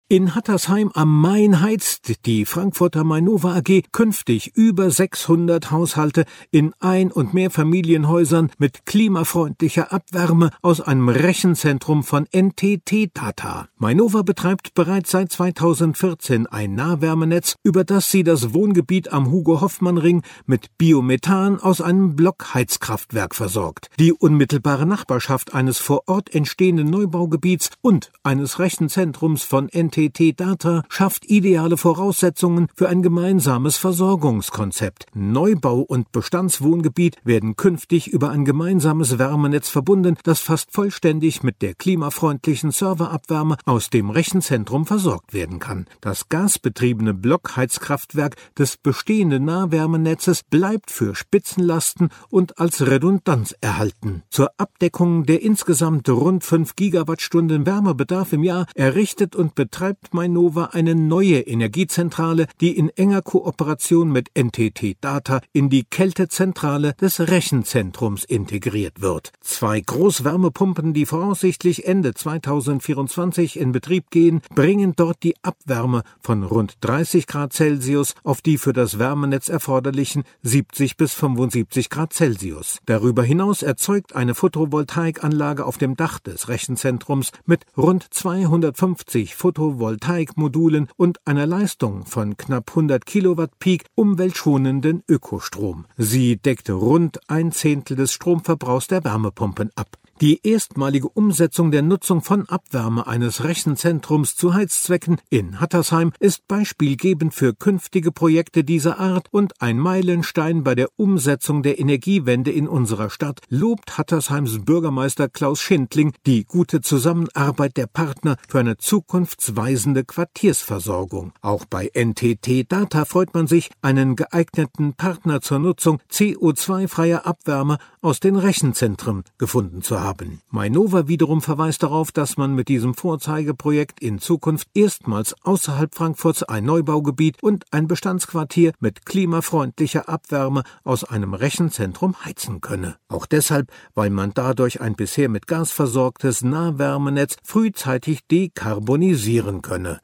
In Hattersheim am Main heizt die Frankfurter Mainova AG künftig über 600 Haushalte in Ein- und Mehrfamilienhäusern mit klimafreundlicher Abwärme aus einem Rechenzentrum von NTT Data. Mainova betreibt bereits seit 2014 ein Nahwärmenetz, über das sie das Wohngebiet am Hugo-Hoffmann-Ring mit Biomethan aus einem Blockheizkraftwerk versorgt. Die unmittelbare Nachbarschaft eines vor Ort entstehenden Neubaugebiets und eines Rechenzentrums von NTT Data schafft ideale Voraussetzungen für ein gemeinsames Versorgungskonzept. Neubau und Bestandswohngebiet werden künftig über ein gemeinsames Wärmenetz verbunden, das fast vollständig mit der klimafreundlichen Serverabwärme aus dem Rechenzentrum versorgt werden kann. Das gasbetriebene Blockheizkraftwerk des bestehenden Nahwärmenetzes bleibt für Spitzenlasten und als Redundanz erhalten. Zur Abdeckung der insgesamt rund 5 Gigawattstunden Wärmebedarf im Jahr errichtet und betreibt Mainova eine neue Energiezentrale, die in enger Kooperation mit NTT Data in die Kältezentrale des Rechenzentrums integriert wird. 2 Großwärmepumpen, die voraussichtlich Ende 2024 in Betrieb gehen, bringen dort die Abwärme von rund 30 Grad Celsius auf die für das Wärmenetz erforderlichen 70 bis 75 Grad Celsius. Darüber hinaus erzeugt eine Photovoltaikanlage auf dem Dach des Rechenzentrums mit rund 250 Photovoltaikmodulen und einer Leistung von knapp 100 Kilowatt Peak umweltschonenden Ökostrom. Sie deckt rund 1/10 des Stromverbrauchs der Wärmepumpen ab. Die erstmalige Umsetzung der Nutzung von Abwärme eines Rechenzentrums zu Heizzwecken in Hattersheim ist beispielgebend für künftige Projekte dieser Art und ein Meilenstein bei der Umsetzung der Energiewende in unserer Stadt, lobt Hattersheims Bürgermeister Klaus Schindling die gute Zusammenarbeit der Partner für eine zukunftsweisende Quartiersversorgung. Auch bei NTT Data freut man sich, einen geeigneten Partner zur Nutzung CO2-freier Abwärme aus den Rechenzentren gefunden zu haben. Mainova wiederum verweist darauf, dass man mit diesem Vorzeigeprojekt in Zukunft erstmals außerhalb Frankfurts ein Neubaugebiet und ein Bestandsquartier mit klimafreundlicher Abwärme aus einem Rechenzentrum heizen könne. Auch deshalb, weil man dadurch ein bisher mit Gas versorgtes Nahwärmenetz frühzeitig dekarbonisieren könne.